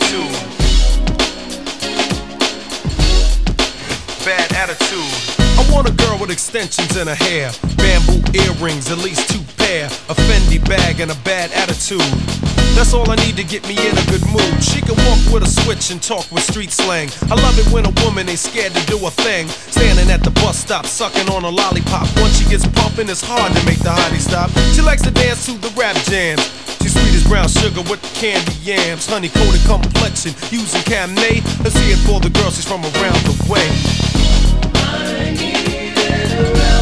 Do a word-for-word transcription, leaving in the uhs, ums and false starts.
attitude. Bad attitude. I want a girl with extensions in her hair, bamboo earrings, at least two pair, a Fendi bag and a bad attitude. That's all I need to get me in a good mood. She can walk with a switch and talk with street slang. I love it when a woman ain't scared to do a thing. Standing at the bus stop, sucking on a lollipop. Once she gets pumping, it's hard to make the hottie stop. She likes to dance to the rap jams. She's sweet as brown sugar with the candy yams. Honey coated complexion, using Camnay. Let's see it for the girl, she's from around the way. I needed a